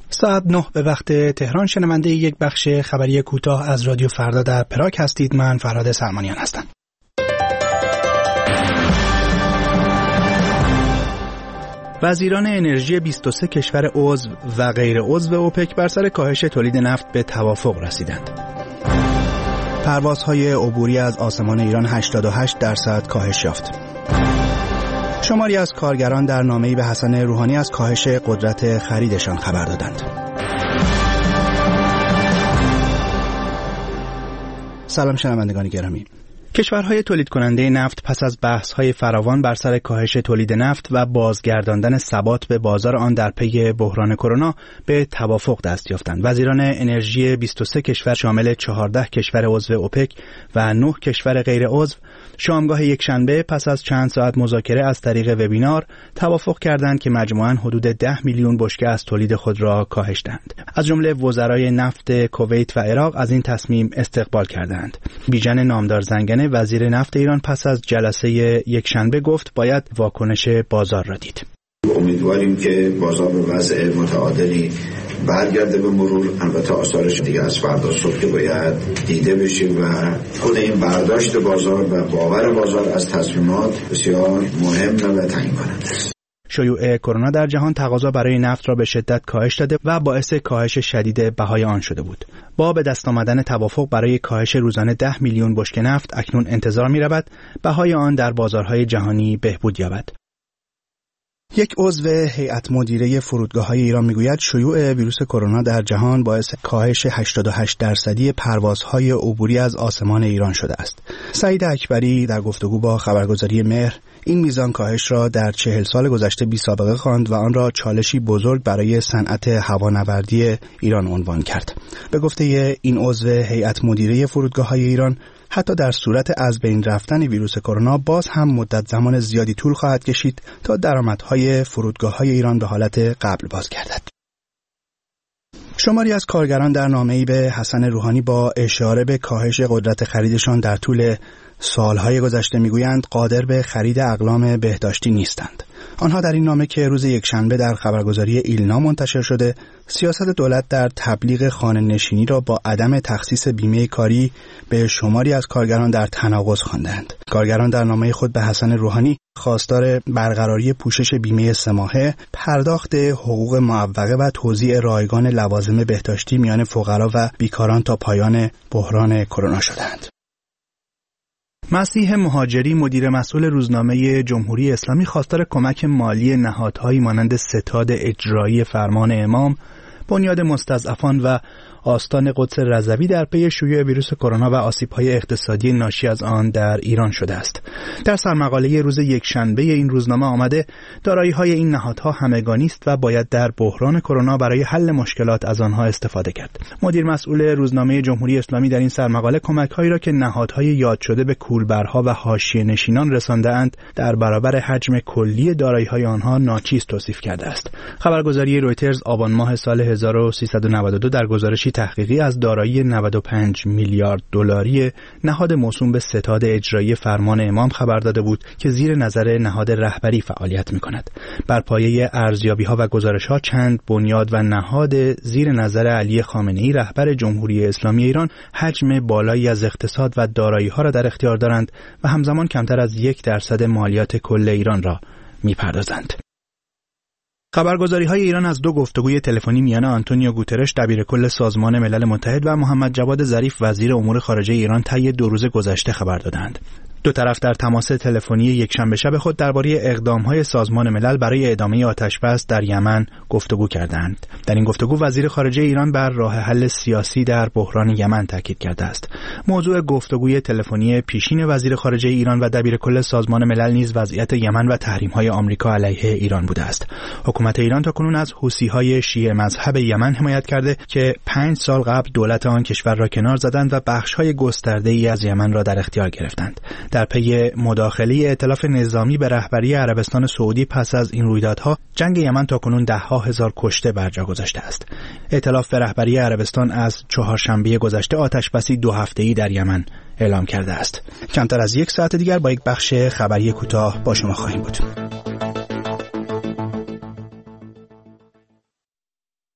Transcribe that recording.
ساعت 9 به وقت تهران شنونده یک بخش خبری کوتاه از رادیو فردا در پراگ هستید. من فرهاد سلمانیان هستم. وزیران انرژی 23 کشور عضو و غیر عضو اوپک بر سر کاهش تولید نفت به توافق رسیدند. پروازهای عبوری از آسمان ایران 88% کاهش یافت. شماری از کارگران در نامه‌ای به حسن روحانی از کاهش قدرت خریدشان خبر دادند. سلام شنوندگان گرامی. کشورهای تولید کننده نفت پس از بحث‌های فراوان بر سر کاهش تولید نفت و بازگرداندن ثبات به بازار آن در پی بحران کرونا به توافق دست یافتند. وزیران انرژی 23 کشور شامل 14 کشور عضو اوپک و 9 کشور غیر عضو شامگاه یکشنبه پس از چند ساعت مذاکره از طریق وبینار توافق کردند که مجموعاً حدود 10 میلیون بشکه از تولید خود را کاهش دهند. از جمله وزرای نفت کویت و عراق از این تصمیم استقبال کردند. بیژن نامدار زنگنه وزیر نفت ایران پس از جلسه یکشنبه گفت باید واکنش بازار را دید. امیدواریم که بازار به وضع متعادلی برگرده به مرور. البته آثارش دیگه از فردا صبح که باید دیده بشه و خود این برداشت بازار و باور بازار از تصمیمات بسیار مهم و تعیین کننده است. شیوع کرونا در جهان تقاضا برای نفت را به شدت کاهش داده و باعث کاهش شدید بهای آن شده بود. با به دست آمدن توافق برای کاهش روزانه 10 میلیون بشکه نفت اکنون انتظار می‌رود بهای آن در بازارهای جهانی بهبود یابد. یک عضو هیئت مدیره فرودگاه‌های ایران میگوید شیوع ویروس کرونا در جهان باعث کاهش 88% پروازهای عبوری از آسمان ایران شده است. سعید اکبری در گفتگو با خبرگزاری مهر این میزان کاهش را در 40 سال گذشته بی سابقه خواند و آن را چالشی بزرگ برای صنعت هوانوردی ایران عنوان کرد. به گفته این عضو هیئت مدیره فرودگاه‌های ایران حتی در صورت از بین رفتن ویروس کرونا باز هم مدت زمان زیادی طول خواهد کشید تا درآمدهای فرودگاه‌های ایران به حالت قبل بازگردد. شماری از کارگران در نامه‌ای به حسن روحانی با اشاره به کاهش قدرت خریدشان در طول سالهای گذشته میگویند قادر به خرید اقلام بهداشتی نیستند. آنها در این نامه که روز یکشنبه در خبرگزاری ایلنا منتشر شده، سیاست دولت در تبلیغ خانه نشینی را با عدم تخصیص بیمه کاری به شماری از کارگران در تناقض خواندند. کارگران در نامه خود به حسن روحانی خواستار برقراری پوشش بیمه 3 ماهه، پرداخت حقوق معوقه و توزیع رایگان لوازم بهداشتی میان فقرا و بیکاران تا پایان بحران کرونا شدند. مسیح مهاجری مدیر مسئول روزنامه جمهوری اسلامی خواستار کمک مالی نهادهایی مانند ستاد اجرایی فرمان امام، بنیاد مستضعفان و آستان قدس رضوی در پی شیوع ویروس کرونا و آسیب‌های اقتصادی ناشی از آن در ایران شده است. در سرمقاله روز یکشنبه این روزنامه آمده دارایی‌های این نهادها همگانی است و باید در بحران کرونا برای حل مشکلات از آنها استفاده کرد. مدیر مسئول روزنامه جمهوری اسلامی در این سرمقاله کمک‌هایی را که نهادهای یاد شده به کولبرها و حاشیه‌نشینان رسانده‌اند در برابر حجم کلی دارایی‌های آنها ناچیز توصیف کرده است. خبرگزاری رویترز آبان ماه سال 1392 در گزارشی تحقیقی از دارایی 95 میلیارد دلاری نهاد موسوم به ستاد اجرایی فرمان امام خبر داده بود که زیر نظر نهاد رهبری فعالیت می‌کند. بر پایه ارزیابی‌ها و گزارش‌ها چند بنیاد و نهاد زیر نظر علی خامنه‌ای رهبر جمهوری اسلامی ایران حجم بالایی از اقتصاد و دارایی‌ها را در اختیار دارند و همزمان کمتر از 1% مالیات کل ایران را می‌پردازند. خبرگزاری‌های ایران از 2 گفتگوی تلفنی میان آنتونیو گوترش دبیرکل سازمان ملل متحد و محمد جواد ظریف وزیر امور خارجه ایران طی 2 روز گذشته خبر دادند. دو طرف در تماس تلفنی یکشنبه شب خود درباره اقدام‌های سازمان ملل برای ادامه آتش‌بس در یمن گفتگو کردند. در این گفتگو وزیر خارجه ایران بر راه حل سیاسی در بحران یمن تاکید کرده است. موضوع گفتگوی تلفنی پیشین وزیر خارجه ایران و دبیرکل سازمان ملل نیز وضعیت یمن و تحریم‌های آمریکا علیه ایران بوده است. حکومت ایران تاکنون از حوثی‌های شیعه مذهب یمن حمایت کرده که 5 سال قبل دولت آن کشور را کنار زدند و بخش‌های گسترده‌ای از یمن را در اختیار گرفتند. در پی مداخله ائتلاف نظامی به رهبری عربستان سعودی پس از این رویدادها جنگ یمن تاکنون 10,000 کشته بر جا گذاشته است. ائتلاف به رهبری عربستان از چهارشنبه گذشته آتش‌بسی 2 هفته‌ای در یمن اعلام کرده است. کمتر از 1 ساعت دیگر با یک بخش خبری کوتاه با شما خواهیم بود.